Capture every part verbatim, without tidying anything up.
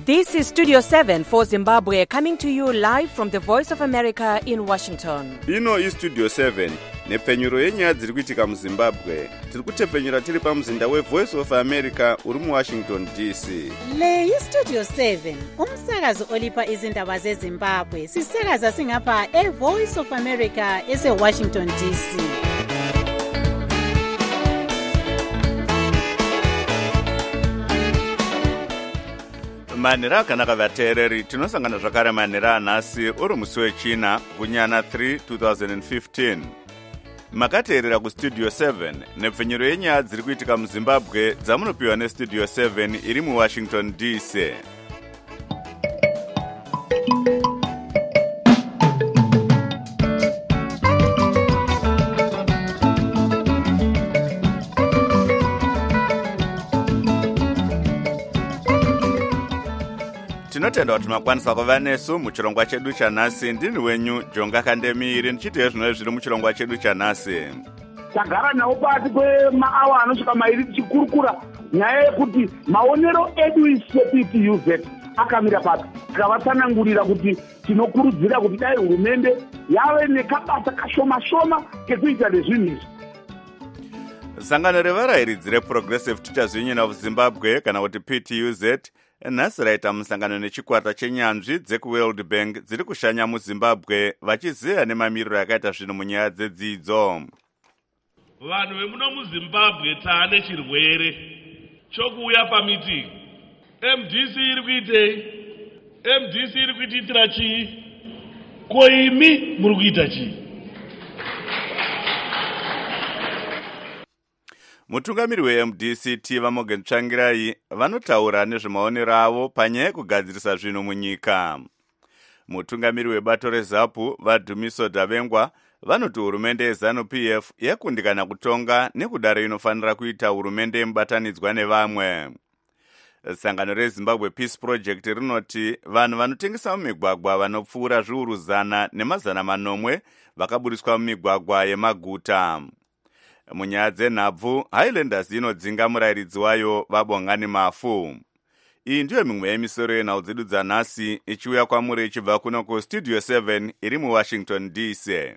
This is Studio seven for Zimbabwe, coming to you live from the Voice of America in Washington. Ino is Studio seven, nepfenyuro yenyaya dziri kuitika muZimbabwe. Tiri kutepfenyura tiri pamuzinda we Voice of America uri mu Washington D C. Le yi Studio seven, umsakazo olipa izindaba zeZimbabwe. Sisakaza singapha e Voice of America ese Washington D C. Manera akanaka vateereri, tinosangana zvakare manera anhasi uri musi wechina gunyana three twenty fifteen. Makateerera kustudio seven nepfenyuro yenyaya dziri kuitika muZimbabwe dzamunopiwa nestudio seven iri muWashington D C. Tinotenda kuti makwanisa kuva nesu muchirongwa chedu chanhasi. Ndini wenyu Jonga Kandemiri ndichitiye zvinove zviri muchirongwa chedu chanhasi. Tagara nawo pasi kwemaawa anosvika mairi tichikurukura nyaya yekuti maonero edu isu P U Z akamira pasi. Tikavatsanangurira kuti tinokurudzira kuti dai hurumende yave nekabasa kashoma-shoma kekuita nezvinhu izvi. Sangano revarayiridzi reProgressive Teachers Union of Zimbabwe kana kuti P T U Z nhasi raita musangano nechikwata chenyanzvi dzekuWorld Bank dziri kushanya muZimbabwe vachizeya nemamiriro akaita zvinhu munyaya dzedzidzo. Vanhu vemuno muZimbabwe taane chirwere chokuuya pamitingi. M D C iri kuitei? M D C iri kuitira chii? Ko imi muri kuita chii? Mutungamiri we-M D C T Vamogen Tsvangirai vanotaura nezvemaonero avo panyaya yekugadzirisa zvinhu munyika. Mutungamiri webato reZAPU vaDhumiso Davengwa vanoti hurumende yeZANU P F yakundikana kutonga nekudaro inofanira kuita hurumende mubatanidzwa nevamwe. Sangano reZimbabwe Peace Project rinoti vanhu vanotengesa mumigwagwa vanopfuura zviuru zana nemazana manomwe vakaburiswa mumigwagwa yemaguta. Munyaya dzenhabvu, Highlanders inodzinga murayiridzi wayo Vabongani Mafu. Iyi ndiyo mimwe yemisoro yenhau dzedu dzanhasi ichiuya kwamuri ichibva kuno kustudio seven iri muWashington D C.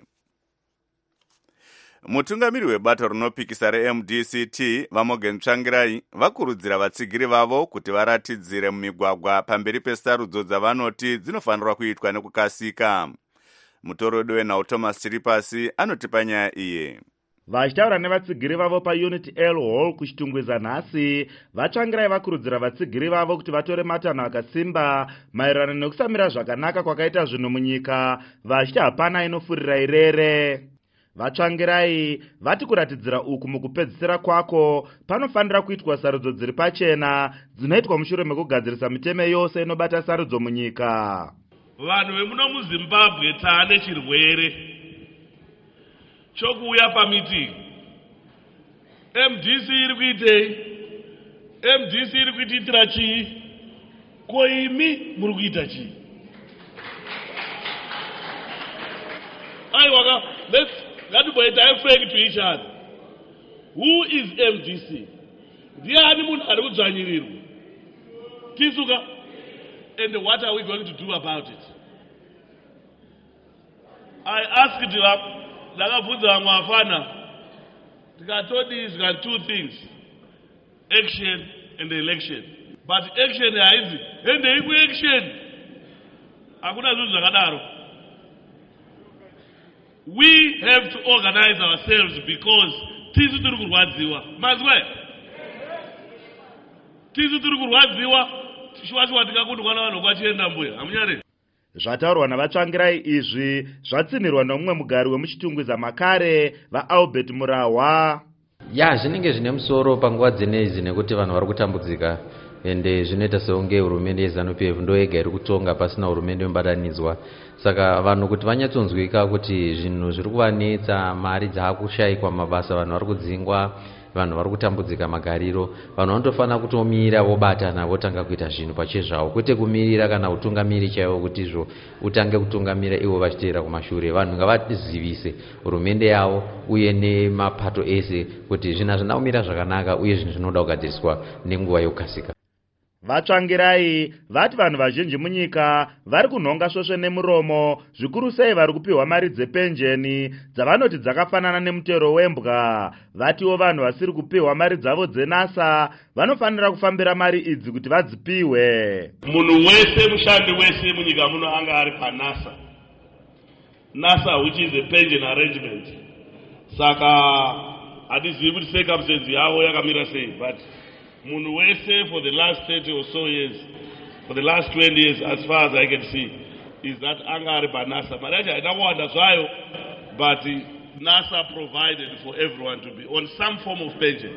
Mutungamiri webato rinopikisa re-M D C T Vamogen Tsvangirai vakurudzira vatsigiri vavo kuti varatidzire mumigwagwa pamberi pesarudzo dzavanoti dzinofanirwa kuitwa nekukasika. Mutorodo wenhau Thomas Chiripasi anoti panyaya iyi. Vachitaura nevatsigiri vavo paUnity L Hall kuchitungwiza nhasi, vaTsvangirai vakurudzira vatsigiri vavo kuti vatore matanho akasimba maererano nekusamira zvakanaka kwakaita zvinhu munyika, vachiti hapana inofurira irere. VaTsvangirai vati kuratidzira uku mukupedzisira kwako panofanira kuitwa sarudzo dziri pachena dzinoitwa mushure mekugadzirisa mitemo yose inobata sarudzo munyika. Vanhu vemuno muZimbabwe taane chirwere chokuuya pamitingi. M D C iri kuitei? M D C iri kuitira chii? Ko imi muri kuita chii? Aiwa, let's ngatiboita frank to each other. Who is M D C? Ndiani munhu ari kudzvanyirirwa? Tisuka. And what are we going to do about it? I asked you ndakabvunza vamwe vafana tikatodi zika two things, action and election, but action haizi endei kuaction, hakuna zvinhu zvakadaro. We have to organize ourselves because tisu tiri kurwadziwa. Mazwe tisu tiri kurwadziwa, tishuwa tikakundwa navanhu kwachienda mbuya hamunyare. Zvataurwa navaTsvangirai izvi zvatsinirwa nomumwe mugari wemuchitungwiza makare vaAlbert Murahwa. Ya zvinenge zvine musoro panguva dzinedzi nekuti vanhu vari kutambudzika ende zvinoita seunge hurumende yeZANU P F ndo yega iri kutonga pasina hurumende inobatanidzwa. Saka vanhu kuti vanyatsonzwika kuti zvinhu zviri kuvanetsa, mari dzaakushayikwa, mabasa, vanhu vari kudzingwa, vanhu vari kutambudzika magariro, vanhu vanotofana kutomira vobatana votanga kuita zvinhu pachezvavo, kwete kumirira kana utungamiri chaiwo kuti izvo utange kutungamira ivo vachiteera kumashure. Vanhu ngavazivise hurumende yavo uye nemapato ese kuti zvinhu hazvina kumira zvakanaka uye zvinhu zvinoda kugadziriswa nenguva yokukasika. vatsvangirai vati vanhu vazhinji munyika vari kunhonga svosve nemuromo, zvikuru sei vari kupiwa mari dzepenjeni dzavanoti dzakafanana nemutero wembwa. Vatiwo vanhu vasiri kupiwa mari dzavo dzenasa vanofanira kufambira mari idzi kuti vadzipiwe. Munhu wese mushandi wese munyika muno anga ari panasa. NASA, which is a pension arrangement. Saka hatizivi kuti circumstance yavo yakamira sei, but munhu wese for the last thirty or so years, for the last twenty years, as far as I can see, is that anga ari panasa. Mari yacho haina kuwanda zvayo, but NASA provided for everyone to be on some form of pension.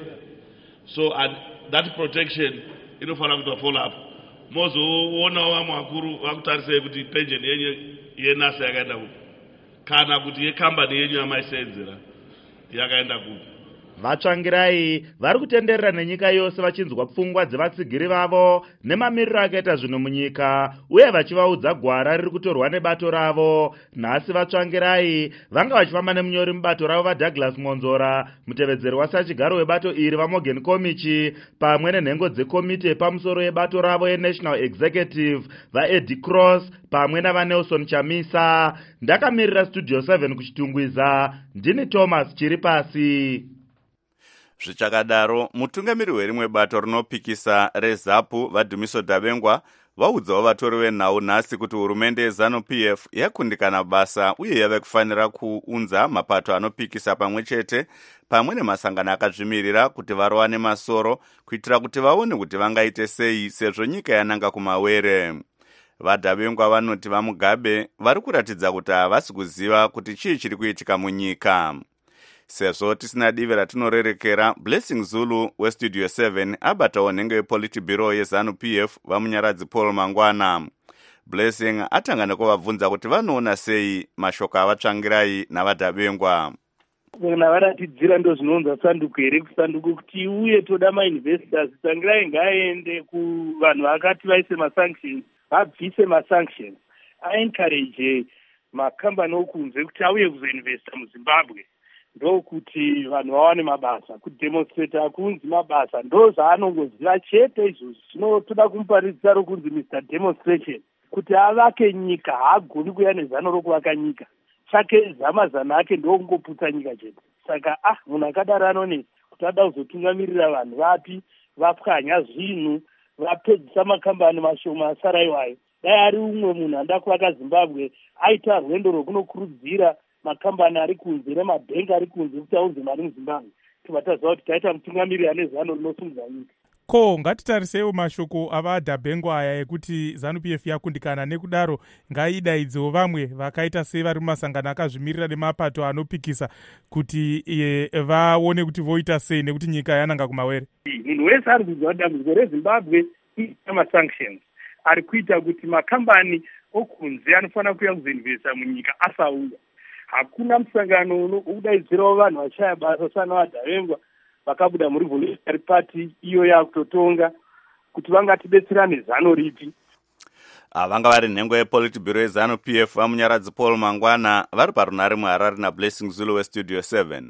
So and that protection inofanira kuti follow up. Mozoonawo vamwe vakuru vakutarisei kuti pension yenyu yenasa yakaenda kupi, kana kuti yekambani yenyu yamaisenzera yakaenda kupi. Vatsvangirai vari kutenderera nenyika yose vachinzwa pfungwa dzevatsigiri vavo nemamiriro akaita zvinhu munyika, uye vachivaudza gwara riri kutorwa nebato ravo. Nhasi vatsvangirai vanga vachifamba nemunyori mubato ravo vaDouglas Monzora, mutevedzeri wasachigaro webato iri vaMorgan Komichi, pamwe nenhengo dzekomiti yepamusoro yebato ravo yeNational Executive vaEddie Cross pamwe navaNelson Chamisa. Ndakamirira Studio seven kuchitungwiza, ndini Thomas Chiripasi. Zvichakadaro, mutungamiri werimwe bato rinopikisa reZAPU vaDhumiso Dabengwa vaudzawo vatori venhau nhasi kuti hurumende yeZANU-P F yakundikana basa uye yave kufanira kuunza mapato anopikisa pamwe chete pamwe nemasangano akazvimirira kuti varowane masoro kuitira kuti vaone kuti vangaite sei sezvo nyika yananga kumawere. VaDabengwa vanoti vaMugabe vari kuratidza kuti havasi kuziva kuti chii chiri kuitika munyika. Sezvo tisina divi ratinorerekera, Blessing Zulu weStudio seven abatawo nhengo yePolitburo yeZANU-P F vamunyaradzi Paul Mangwana. Blessing atanga nekuvabvunza kuti vanoona sei mashoko avatsvangirai navaDabengwa. Kana varatidzira ndo zvinonza sanduku here kusanduku kuti uye toda mainvestors, Tsvangirai ngaaende kuvanhu vakati vaise masanctions, vabvise masanctions, aencourage makambani okunze kuti auye kuzoinvesta muZimbabwe. Ndo kuti vanhu vawane mabasa, kudemonstrate akunzi mabasa, ndo zvaanongoziva chete izvozvo. Tinotoda kumuparidza rokunzi Mister Demonstration, kuti avake nyika, haagoni kuya nezano rokuvaka nyika. Chake zamazana ake ndokungoputsa nyika chete. Saka ah munhu akadaro anonetsa kuti ada kuzotungamirira vanhu vapi, vapwanya zvinhu, vapedzisa makambani mashoma asara iwayo. Dai ari umwe munhu anda kuvaka Zimbabwe aita rwendo rwekunokurudzira makambani ari kunze nemabhengi ari kunze kuti aunze mari muZimbabwe, tibataziva kuti taita mutungamiriri ane zano rinosumudza nyika. Ko ngatitarisewo mashoko avaDabengwa aya ekuti ZANU-P F yakundikana, nekudaro ngaidaidzewo vamwe vakaita sei vari mumasangano akazvimirira nemapato anopikisa kuti e, vaone kuti voita sei nekuti nyika yananga kumawere. Munhu wese ari kuziva dambudziko reZimbabwe ita masanctions ari kuita kuti makambani okunze anofanira kuya kuzoinvesta munyika asauya. Hakuna musangano unodaidzirawo vanhu vashaya basa sana vaDabengwa vakabuda muRevolutionary Party iyo yakutotonga kuti vangatidetserane zano ripi. Vanga vari nhengo yePolitburo yeZANU-P F vamunyaradzi Paul Mangwana vari parunare muHarare naBlessing Zulu weStudio seven.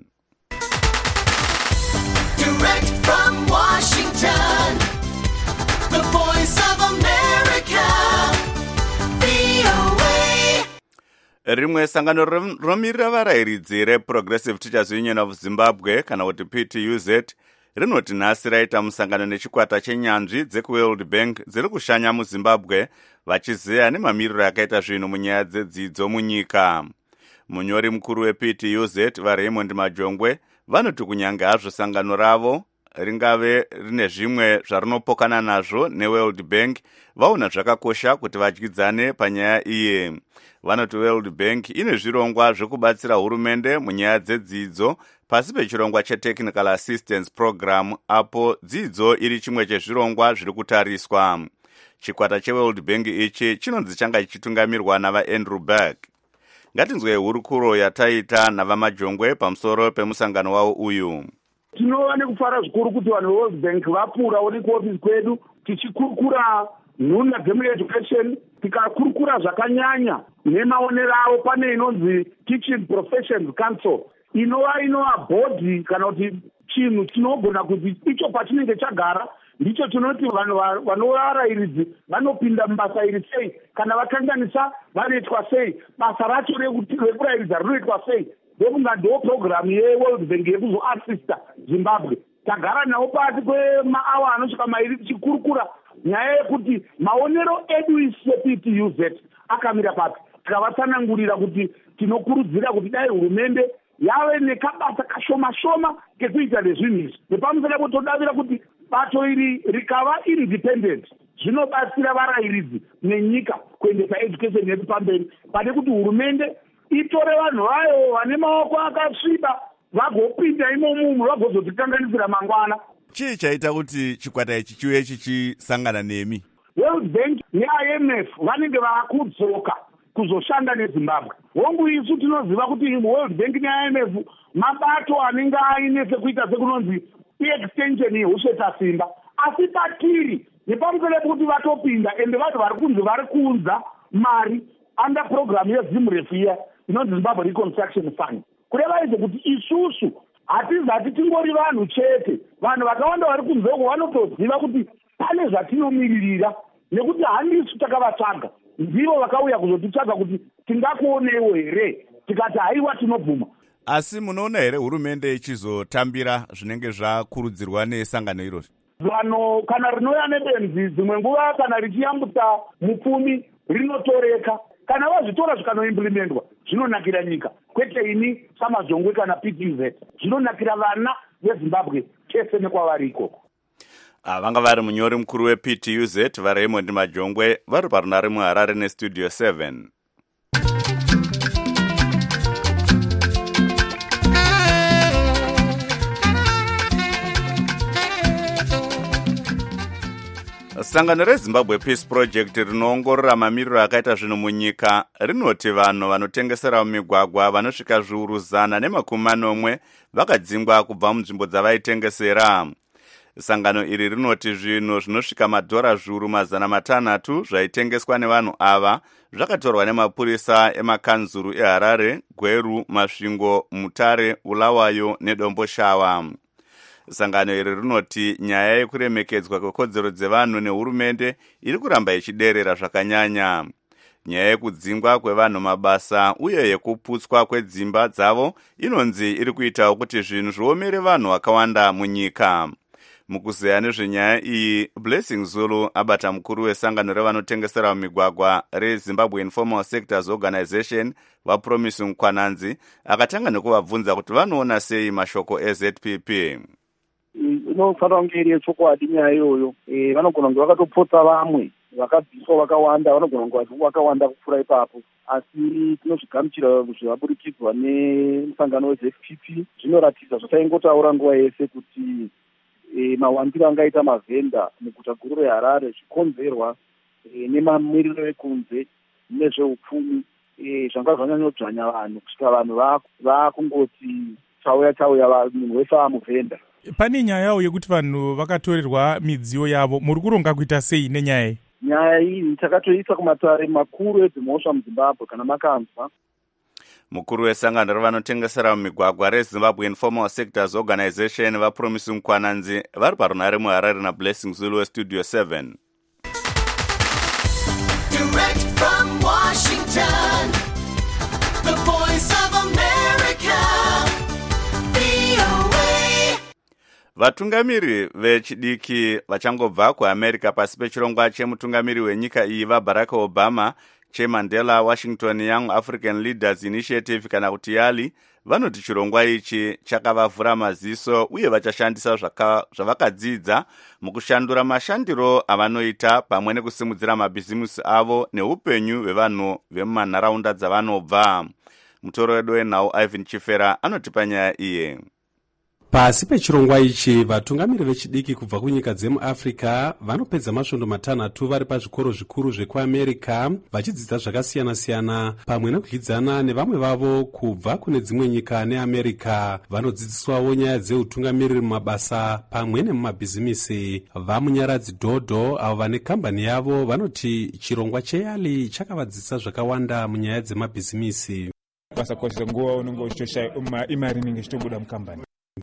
Direct from Washington, the voice of America, V O A. Rimwe sangano romirira varayiridzi reProgressive Teachers Union of Zimbabwe kana kuti P T U Z rinoti nhasi raita musangano nechikwata chenyanzvi dzekuWorld Bank dziri kushanya muZimbabwe vachizeya nemamiriro akaita zvinhu munyaya dzedzidzo munyika. Munyori mukuru weP T U Z vaRaymond Majongwe vanoti kunyange hazvo sangano ravo ringave rine zvimwe zvarinopokana nazvo neWorld Bank, vaona zvakakosha kuti vadyidzane panyaya iye. Vanoti World Bank ine zvirongwa zvekubatsira hurumende munyaya dzedzidzo pasi pechirongwa cheTechnical Assistance Program, apo dzidzo iri chimwe chezvirongwa zviri kutariswa. Chikwata cheWorld Bank ichi chinonzi changa chichitungamirwa navaAndrew Berg. Ngatinzwe hurukuro yataita navaMajongwe pamusoro pemusangano wavo uyu. Tinova nekufara zvikuru kuti vanhu veWorld Bank vapurawo nekuofisi kwedu tichikurukura nhuna dzemueducation, tikakurukura zvakanyanya nemaonero avo. Pane inonzi Teaching Professions Council inova inova bhodhi kana kuti chinhu chinogona kuti icho pachinenge chagara ndicho tinoti vanhu vanovarayiridzi vanopinda mubasa iri sei, kana vakanganisa vanoitwa sei, basa racho rekurayiridza rinoitwa sei. Ndokunga ndo programu yeworld bank yekuzoasista zimbabwe. Tagara nawo pasi kwemaawa anosvika mairi tichikurukura nyaya yekuti maonero edu isepi T U Z akamira papi. Tikavatsanangurira kuti tinokurudzira kuti dai hurumende yave nekabasa kashoma shoma kekuita nezvinhu izvi. Nepamusoro apo todavira kuti bato iri rikava independent zvinobatsira varayiridzi nenyika kuendesa education yedu pamberi, pane kuti hurumende itore vanhu vayo vane maoko akasviba vagopinda imomumu vagozotikanganisira mangwana. Chii chaita kuti chikwata ichi chiuye chichisangana nemi? World Bank ne-I M F vanenge vakudzoka kuzoshanda neZimbabwe. Hongu isu tinoziva kuti World Bank ne-I M F mabato anenge aine sekuita sekunonzi i-extension yehusheta simba, asi patiri nepamusoro pekuti vatopinda ende vanhu vari kunze vari kuunza mari under program yeZimref iya inonzi Zimbabwe Reconstruction Fund. Kureva izvo kuti isusu hatizati tingori vanhu chete, vanhu vakawanda vari kunze uko vanotoziva kuti pane zvatinomiririra, nekuti handisu takavatsvaga, ndivo vakauya kuzotitsvaga kuti tingakuonewo here, tikati haiwa tinobvuma. Asi munoona here hurumende ichizotambira zvinenge zvakurudzirwa nesangano irori? Vanhu kana rinouya nebenzi dzimwe nguva kana richiyambutsa mupfumi rinotoreka, kana vazvitora zvikanoimplementwa zvinonakira nyika, kwete ini samazongwe kana P T Z, zvinonakira vana veZimbabwe chese nekwavari ikoko. Vanga vari munyori mukuru weP T U Z vaRaymond Majongwe vari parunare muHarare nestudio seven. Sangano reZimbabwe Peace Project rinoongorora mamiriro akaita zvinhu munyika rinoti vanhu vanotengesera mumigwagwa vanosvika zviuru zana nemakumi manomwe vakadzingwa kubva munzvimbo dzavaitengesera. Sangano iri rinoti zvinhu zvinosvika madhora zviuru mazana matanhatu zvaitengeswa nevanhu ava zvakatorwa nemapurisa emakanzuru eHarare, Gweru, Masvingo, Mutare, Bulawayo neDomboshawa. Sangano iri rinoti nyaya yekuremekedzwa kwekodzero dzevanhu nehurumende iri kuramba ichiderera zvakanyanya. Nyaya yekudzingwa kwevanhu mabasa uye yekuputswa kwedzimba dzavo inonzi iri kuitawo kuti zvinhu zviomere vanhu vakawanda munyika. Mukuzeya nezvenyaya iyi, Blessing Zulu, abata mukuru wesangano revanotengesera mumigwagwa reZimbabwe Informal Sectors Organization, vaPromise Mkwananzi, akatanga nekuvabvunza kuti vanoona sei mashoko eZ P P. Inofanira kunge iri yechokwadi nyaya iyoyo. Vanogona kunge vakatopotsa vamwe vakabviswa vakawanda, vanogona kunge vakawanda kupfuura ipapo, asi tinozvigamuchira zvavaburikidzwa nemusangano weZ P P zvinoratidza zvataingotaura nguva yese kuti mawandiro angaita mavhenda muguta guru reHarare zvikonzerwa nemamiriro ekunze nezveupfumi zvanga zvanyanyodhvanya vanhu kusvika vanhu vakungoti chauya chauya munhu wese amuvhenda. Pane nyayawo yekuti vanhu vakatorerwa midziyo yavo, muri kuronga kuita sei nenyaya iyi? Nyaya iyi takatoisa kumatare makuru edzimhosva muZimbabwe kana makanzwa. Mukuru wesangano revanotengesera mumigwagwa reZimbabwe Informal Sectors Organization vaPromise Mkwananzi vari parunare muHarare naBlessing Zulu westudio seven. Direct from Washington, the voice of America, V O A. Vatungamiri vechidiki vachangobva kuAmerica pasi pechirongwa chemutungamiri wenyika iyi vaBarack Obama, cheMandela Washington Young African Leaders Initiative kana kuti YALI, vanoti chirongwa ichi chakavavhura maziso uye vachashandisa zvavakadzidza mukushandura mashandiro avanoita pamwe nekusimudzira mabhizimusi avo neupenyu hwevanhu vemumanharaunda dzavanobva. Mutoro wedu wenhau Ivan Chifera anotipa nyaya iye. Pasi pechirongwa ichi, vatungamiri vechidiki kubva kunyika dzemuAfrica vanopedza masvondo matanhatu vari pazvikoro zvikuru zvekuAmerica vachidzidza zvakasiyana-siyana pamwe nekudyidzana nevamwe vavo kubva kune dzimwe nyika neAmerica. Vanodzidziswawo nyaya dzeutungamiriri mumabasa pamwe nemumabhizimisi. Vamunyaradzi Dhodho, avo vane kambani yavo, vanoti chirongwa cheYALI chakavadzidzisa zvakawanda munyaya dzemabhizimisi. Basa kosa nguva unenge uchitoshayi imari inenge ichitobuda mukambani.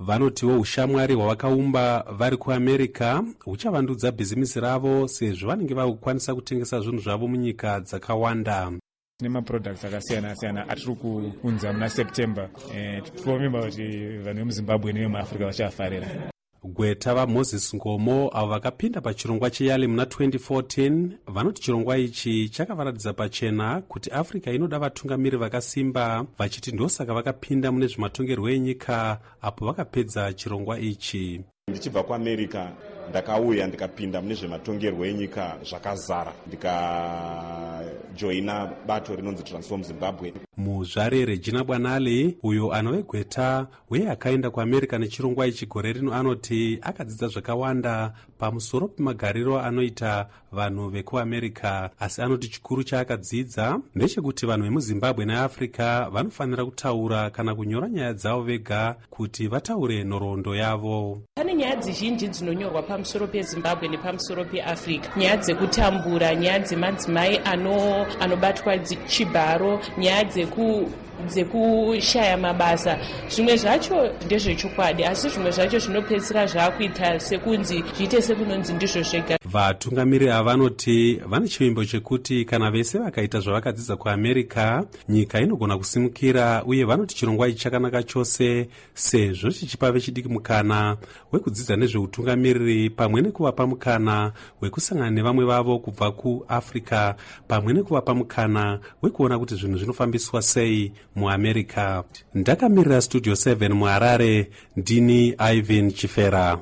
vanotiwo ushamwari hwavakaumba vari kuamerica huchavandudza bhizimisi ravo sezvo vanenge vakukwanisa kutengesa zvinhu zvavo munyika dzakawanda. Tine maproducts akasiyana siyana atiri kuunza muna September. Eh, tinovimba kuti vanhu vemuZimbabwe nevemuAfrica vachafarira. Gweta vaMoses Ngomo avo vakapinda pachirongwa cheYale muna twenty fourteen vanoti chirongwa ichi chakavaratidza pachena kuti Africa inoda vatungamiri vakasimba, vachiti ndosaka vakapinda mune zvematongerwo enyika apo vakapedza chirongwa ichi. Ndichibva kuAmerica ndakauya ndikapinda mune zvematongerwo enyika zvakazara, ndikajoina bato rinonzi Transform Zimbabwe. Muzvare Regina Bwanale uyo anove gweta uye akaenda kuAmerica nechirongwa ichi gore rino anoti akadzidza zvakawanda pamusoro pemagariro anoita vanhu vekuAmerica, asi anoti chikuru chaakadzidza ndechekuti vanhu vemuZimbabwe neAfrica vanofanira kutaura kana kunyora nyaya dzavo vega kuti vataure nhoroondo yavo. Pane nyaya dzizhinji dzinonyorwa pamusoro peZimbabwe nepamusoro peAfrica, nyaya dzekutambura, nyaya dzemadzimai ano anobatwa chibharo, nyaya dzeku dzekushaya mabasa. Zvimwe zvacho ndezvechokwadi, asi zvimwe zvacho zvinopedzisira zvaakuita sekunzi zviite sekunonzi ndizvo zvega. Vatungamiri ava vanoti vane chivimbo chekuti kana vese vakaita zvavakadzidza kuAmerica nyika inogona kusimukira, uye vanoti chirongwa ichi chakanaka chose sezvo chichipa vechidiki mukana wekudzidza nezveutungamiriri pamwe nekuvapa mukana wekusangana nevamwe vavo kubva kuAfrica pamwe nekuvapa mukana wekuona kuti zvinhu zvinofambiswa sei muAmerica. Ndakamirira Studio seven muHarare, ndini Ivan Chifera.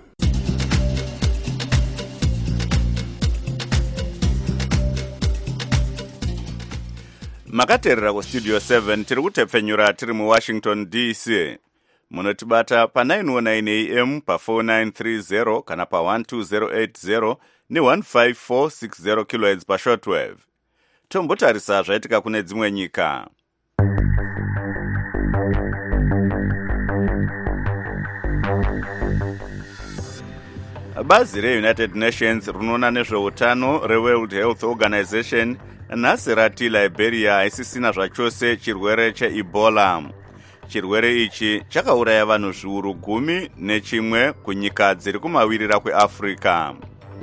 Makateerera kustudio seven tiri kutepfenyura tiri muWashington D C. Munotibata pa nine oh nine A M pa four nine three zero kana pa one two zero eight zero ne one five four six zero kilohertz pa shortwave. Tombotarisa zvaitika kune dzimwe nyika. Bazi reUnited Nations rinoona nezveutano reWorld Health Organization nhasi rati Liberia haisisina zvachose chirwere cheEbola. Chirwere ichi chakauraya vanhu zviuru gumi nechimwe kunyika dziri kumawirira kweAfrica.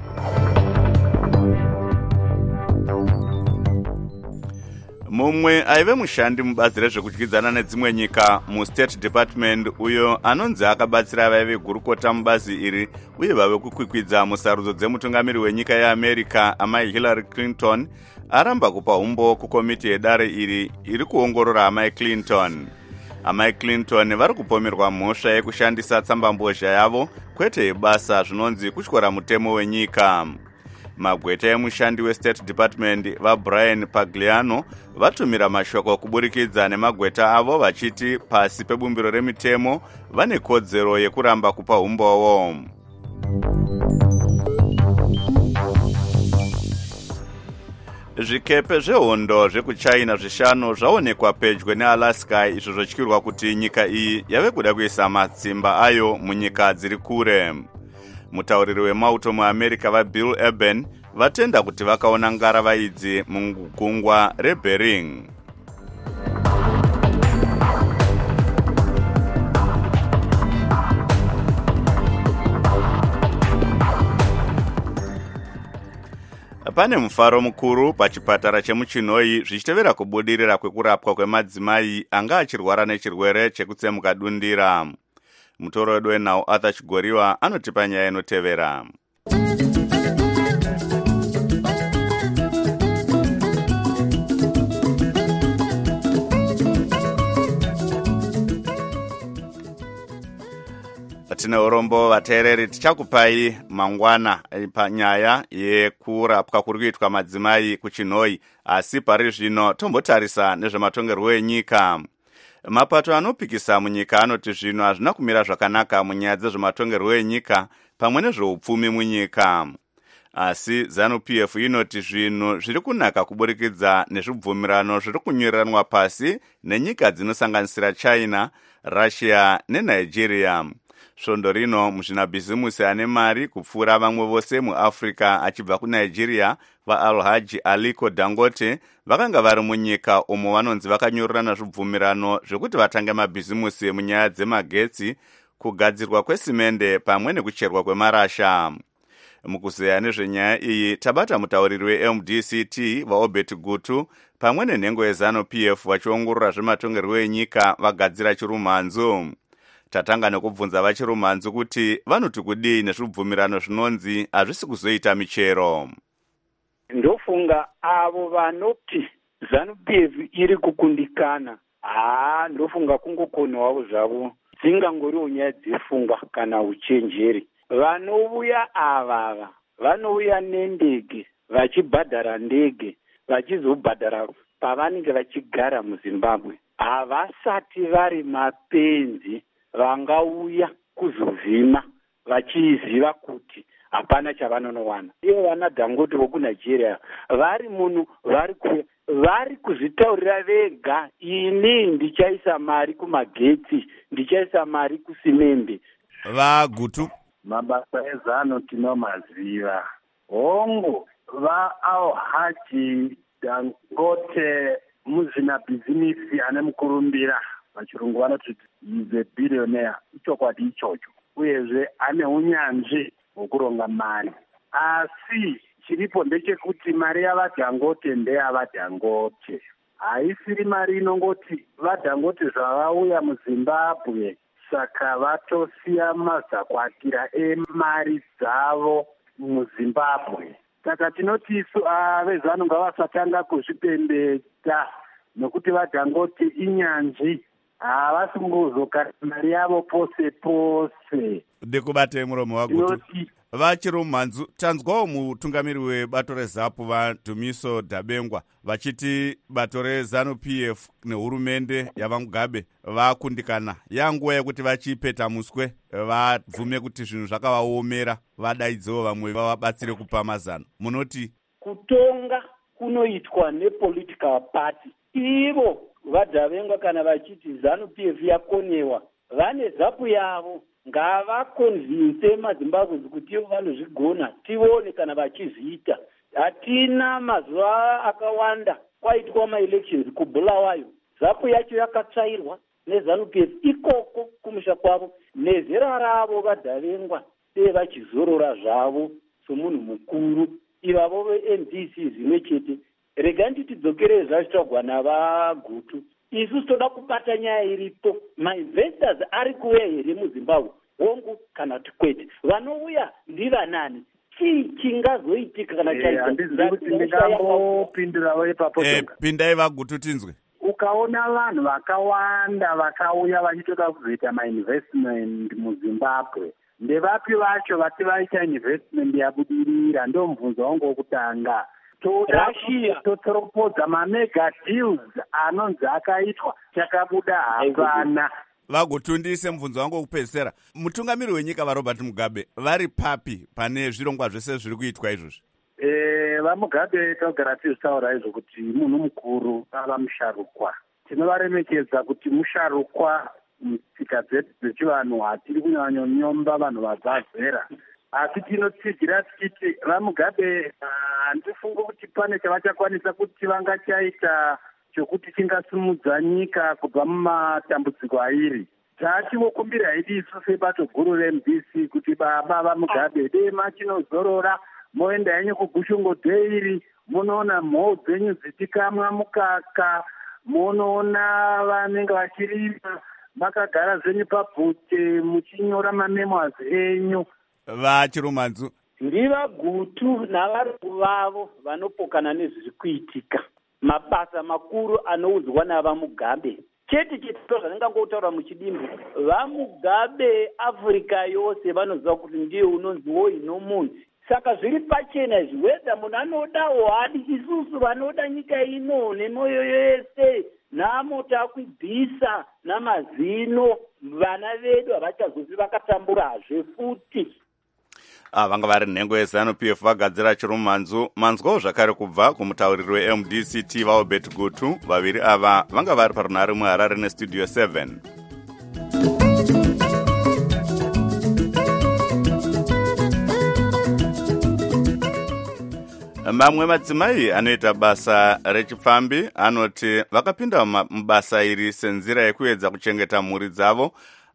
Mumwe aive mushandi mubazi rezvekudyidzana nedzimwe nyika muState Department uyo anonzi akabatsira vaive gurukota mubazi iri uye vave kukwikwidza musarudzo dzemutungamiri wenyika yeAmerica amai Hillary Clinton aramba kupa umbo kukomiti yedare iri iri kuongorora amai Clinton. Amai Clinton vari kupomerwa mhosva yekushandisa tsambambozha yavo kwete yebasa zvinonzi kutyora mutemo wenyika. Magweta emushandi weState Department vaBrian Pagliano vatumira mashoko kuburikidza nemagweta avo vachiti pasi pebumbiro remitemo vane kodzero yekuramba kupa umbowo. Zvikepe zvehondo zvekuChina zvishanu zvaonekwa pedyo neAlaska izvo zvotyirwa kuti nyika iyi yave kuda kuisa matsimba ayo munyika dziri kure. Mutauriri wemauto muAmerica vaBill Urban vatenda kuti vakaona ngarava idzi mugungwa reBering. Pane mufaro mukuru pachipatara chemuChinoi zvichitevera kubudirira kwekurapwa kwemadzimai anga achirwara nechirwere chekutsemuka dundira. Mutoro wedu wenhau Arthur Chigoriwa anotipa nyaya inotevera. Tine urombo vateereri tichakupai mangwana panyaya yekurapwa kuri kuitwa madzimai kuChinoi, asi pari zvino tombotarisa nezvematongerwo enyika. Mapato anopikisa munyika anoti zvino hazvina kumira zvakanaka munyaya dzezvematongerwo enyika pamwe nezveupfumi munyika. Asi ZANU-P F inoti zvinhu zviri kunaka kuburikidza nezvibvumirano zviri kunyoriranwa pasi nenyika dzinosanganisira China, Russia neNigeria. Svondo rino muzvinabhizimusi ane mari kupfuura vamwe vose muAfrica achibva kuNigeria vaAlhaji Aliko Dangote vakanga vari munyika umo vanonzi vakanyorana zvibvumirano zvekuti vatange mabhizimusi munyaya dzemagetsi kugadzirwa kwesimende pamwe nekucherwa kwemarasha. Mukuzeya nezvenyaya iyi tabata mutauriri we-M D C T vaObert Gutu pamwe nenhengo yeZanu-P F vachiongorora zvematongerwo enyika vagadzira chirumhanzo. Tatanga nekubvunza vachirumhanzo kuti vanoti kudii nezvibvumirano zvinonzi hazvisi kuzoita michero. Ndofunga avo vanoti ZANU-P F iri kukundikana, haa ndofunga kungokonwawo zvavo dzingangoriwo nyaya dzefunga kana uchenjeri. Vanouya avava vanouya nendege vachibhadhara ndege vachizobhadhara pavanenge vachigara muZimbabwe. Havasati vari mapenzi vangauya kuzovhima vachiziva kuti hapana chavanonowana. Ivo vana Dangote vokunigeria vari muno vari ku vari kuzvitaurira vega, ini ndichaisa mari kumagetsi, ndichaisa mari kusimende. VaGutu mabasa ezano tinomaziva. Hongu vaAlhaji Dangote muzvina bhizinisi ane mukurumbira, vachirungu vanoti is a billionaire. Ichokwadi ichocho, uyezve ane unyanzvi hwekuronga mari. Asi chiripo ndechekuti mari yavaDangote ndeyavaDangote, haisiri mari inongoti vaDangote zvavauya muZimbabwe saka vatosiya mazakwatira emari dzavo muZimbabwe. Saka tinoti isu vezano ngavasatanga kuzvipembeta nokuti vaDangote inyanzvi, havasi kungozokara mari yavo pose pose. Ndikubate muromo waGutu. Vachirumhanzu tanzwawo mutungamiri webato reZAPU vaDhumiso Dabengwa vachiti bato reZANU-P F nehurumende yavaMugabe vakundikana. Yanguva yekuti vachipeta muswe vabvume kuti zvinhu zvakavaomera, vadaidzewo vamwe vavabatsire kupa mazano. Munoti kutonga kunoitwa nepolitical party. Ivo vaDabengwa kana vachiti ZANU-P F yakonewa, vane ZAPU yavo, ngavakonvinse maZimbabwe kuti ivo vanozvigona, tione kana vachizviita. Hatina mazuva akawanda kwaitwa ma-elections kuBulawayo, ZAPU yacho yakatsvairwa neZANU-P F ikoko kumusha kwavo, nezera ravo vaDabengwa dei vachizorora zvavo somunhu mukuru. Ivavo ve-M D C zvimwe chete. Rega nditi dzokere zvachitagwa navaGutu. Isu toda kubata nyaya iripo. Ma-investors ari kuuya here muZimbabwe? Hongu kana tikwete. Vanouya ndivanani? Chii chingazoitika kana chaita? Handizivi kuti ndingambopindirawo ipapo. Eh, pindai vaGutu tinzwe. Ukaona vanhu vakawanda vakauya vachitoda kuzoita ma-investment muZimbabwe, ndevapi vacho vati vaita investment yabudirira? Ndo mubvunzo wangu wokutanga. Totsoropodza mamega deals anonzi akaitwa, chakabuda hapana. VaGutundise mubvunzo wangu wokupedzisira. Mutungamiri wenyika vaRobert Mugabe vari papi pane zvirongwa zvese zviri kuitwa izvozvi? Eh, vaMugabe togara tichitaura izvo kuti munhu mukuru ava musharukwa. Tinovaremekedza kuti musharukwa mutsika dzedu dzechivanhu, hatiri kunyanyonyomba vanhu vabva zera. Asi tinotsigira tichiti vaMugabe handifunga kuti pane chavachakwanisa kuti vangachaita chokuti chingasimudza nyika kubva mumatambudziko airi. Tachinokumbira hedu isu sebato guru re-M D C kuti baba vaMugabe dei machinozorora moenda henyu kuGushungo Dairy, munoona mhou dzenyu dzichikamwa mukaka, munoona vanenge vachirima makagara zvenyu pabvute muchinyora mamemoirs enyu. Vachirumhanzu ndivaGutu navarungu vavo vanopokana nezviri kuitika. Mabasa makuru anoudzwa navaMugabe chete chete zvandingangotaura muchidimbu. VaMugabe Afrika yose vanoziva kuti ndiye unonzi woi nomunzi. Saka zviri pachena izvi, whether munhu anodawo hadi, isusu vanoda nyika ino nemoyo yese, nhamo takuibvisa namazino, vana vedu havachazovi vakatamburazve futi. Ah, vanga vari nhengo yeZANU-P F vagadzira chirumhanzu. Manzwawo zvakare kubva kumutauriri we-M D C T vaObert Gutu. Vaviri ava vanga vari parunhare muHarare neStudio seven. Mamwe madzimai anoita basa rechipfambi anoti vakapinda mubasa iri senzira yekuedza kuchengeta mhuri dzavo,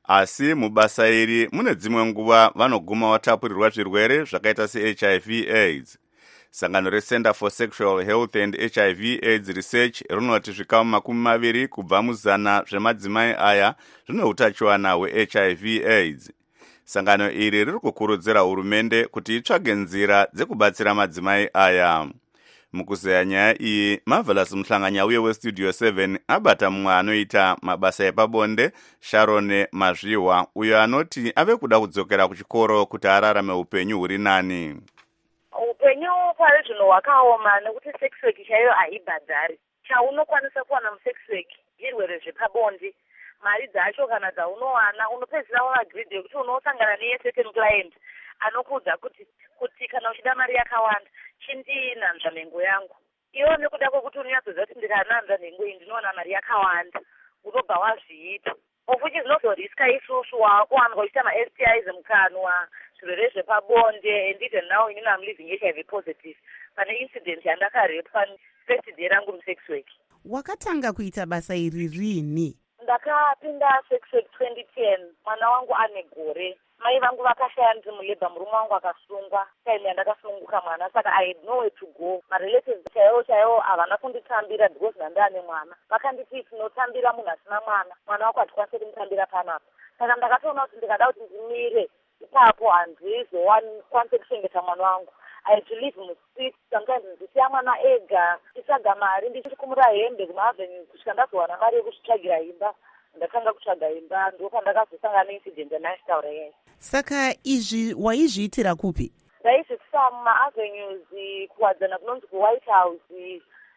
asi mubasa iri mune dzimwe nguva vanoguma vatapurirwa zvirwere zvakaita se-H I V AIDS. Sangano reCenter for Sexual Health and H I V AIDS Research rinoti zvikamu makumi maviri kubva muzana zvemadzimai aya zvine utachiwana hwe-H I V AIDS. Sangano iri riri kukurudzira hurumende kuti itsvage nzira dzekubatsira madzimai aya. Mukuzeya nyaya iyi, Marvelous Muhlanganya uye weStudio seven abata mumwe anoita mabasa epabonde, Sharon Mazviwa, uyo anoti ave kuda kudzokera kuchikoro kuti ararame upenyu huri nani. Upenyu pari zvino hwakaoma nekuti sex work chaiyo haibhadhari. Chaunokwanisa kuwana musex work zvirwere zvepabonde. Mari dzacho kana dzaunowana unopedzisira wavagridhi yekuti unosangana neye-second client anokuudza kuti kuti kana uchida mari yakawanda chindinanzva nhengo yangu. Iwo nekuda kwekuti unonyatsoziva kuti ndikananzva nhengo iyi ndinowana mari yakawanda, unobva wazviita. Of which zvinozoriska isusu wakuwanikwa uchiita ma-S T Is mukanwa, zvirwere zvepabonde, and even now inini I'm living H I V positive. Pane incident yandakarepwa first day rangu musex work. Wakatanga kuita basa iri rini? Ndakapinda sex work twenty ten, mwana wangu ane gore. Mai vangu vakashaya ndiri mulebha, murume wangu akasungwa. Time yandakasunguka mwana, saka I had nowhere to go. Marelatives chaiwo chaiwo havana kunditambira because ndandane mwana. Vakanditi tinotambira munhu asina mwana. Mwana wako hatikwanisi kumutambira panapa. Saka ndakatoona kuti ndikada kuti ndimire ipapo handizokwanise kuchengeta mwana wangu. I had to live in the street, sometimes ndisiya mwana ega, ndisaga mari, ndichikumura hembe kumaavenue kusvika ndazowana mari yekutsvagira imba. Ndakanga kutsvaga imba, ndopandakazosangana neincident yandaitaura yeye. Saka izvi waizviitira kupi? Ndaizvitisa mumaavenues kuwadzana kunonzi kuWhite House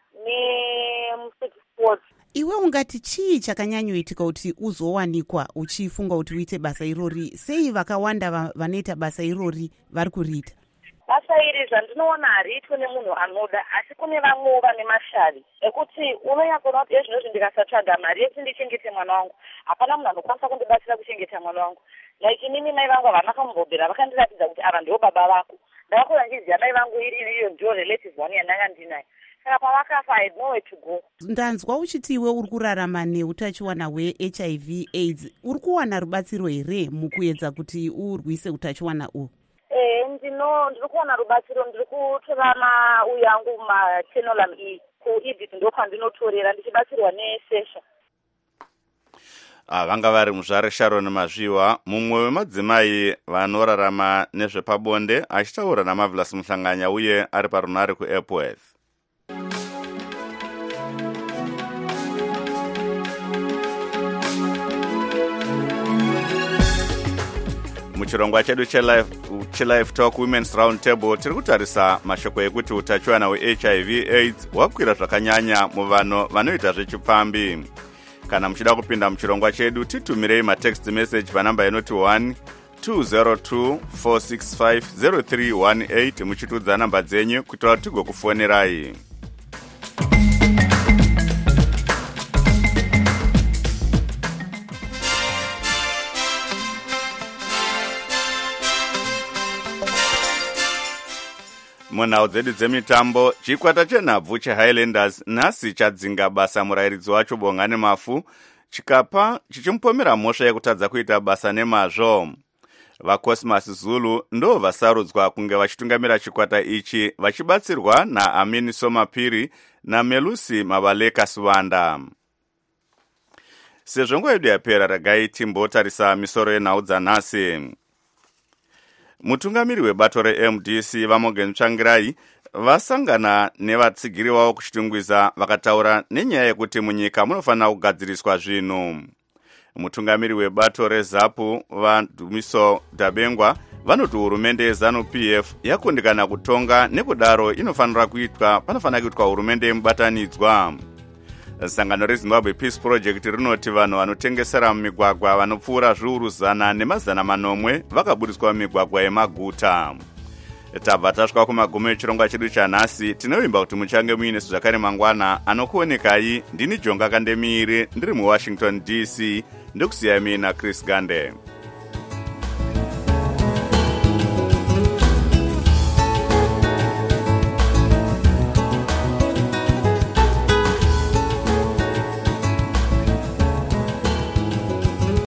nemucity sports. Iwe ungati chii chakanyanyoitika kuti uzowanikwa uchifunga kuti uite basa irori? Sei vakawanda vanoita basa irori vari kuriita? Basa iri zvandinoona hariitwe nemunhu anoda, asi kune vamwewo vane mashari ekuti unonyatsoona kuti ezvinozvi ndikasatsvaga mari yekuti ndichengete mwana wangu, hapana munhu anokwanisa kundibatsira kuchengeta mwana wangu. Like inini mai vangu havana kamubhobhera, vakandiratidza kuti ava ndiwo baba vako. Ndakakura ndichiziva mai vangu iri iyo ndiyo relative one yandanga ndinayo. Saka pavakafa I had nowhere to go. Ndanzwa uchiti iwe uri kurarama neutachiwana hwe-H I V AIDS. Uri kuwana rubatsiro here mukuedza kuti urwise utachiwana uhu? Eh, ndino ndiri kuwana rubatsiro, ndiri kutora mauyu angu matenolam E kuEdit, ndokwandinotorera ndichibatsirwa nesesha. Ah, vanga vari muzvare Sharon Mazviwa, mumwe wemadzimai vanorarama nezvepabonde, achitaura naMarvelous Muhlanganya uye ari parunare kuEpworth. Muchirongwa chedu cheLife Talk Women's Round Table tiri kutarisa mashoko ekuti utachiwana hwe-H I V AIDS hwakwira zvakanyanya muvanhu vanoita zvechipfambi. Kana muchida kupinda muchirongwa chedu titumirei matext message panamba inoti one two zero two four six five zero three one eight muchitudza namba dzenyu kuitira kuti tigokufonerai. Munhau dzedu dzemitambo, chikwata chenhabvu cheHighlanders nhasi chadzinga basa murayiridzi wacho Bongani Mafu chikapa chichimupomera mhosva yekutadza kuita basa nemazvo. VaCosmas Zulu ndo vasarudzwa kunge vachitungamira chikwata ichi vachibatsirwa naAmin Somapiri naMelusi Mabaleka Suwanda. Sezvo nguva yedu yapera, regai timbotarisa misoro yenhau dzanhasi. Mutungamiri webato re-M D C Vamogen Tsvangirai vasangana nevatsigiri wavo kuchitungwiza vakataura nenyaya yekuti munyika munofanira kugadziriswa zvinhu. Mutungamiri webato reZAPU vaDumiso Dabengwa vanoti hurumende yeZANU-P F yakundikana kutonga, nekudaro inofanira kuitwa panofanira kuitwa hurumende yemubatanidzwa. Sangano reZimbabwe Peace Project rinoti vanhu vanotengesera mumigwagwa vanopfuura zviuru zana nemazana manomwe vakaburiswa mumigwagwa yemaguta. Tabva tasvika kumagumo echirongwa chedu chanhasi. Tinovimba kuti muchange muine zvakare mangwana. Anokuonekai ndini Jonga Kandemire ndiri muWashington D C, ndokusiyai mina Chris Gande.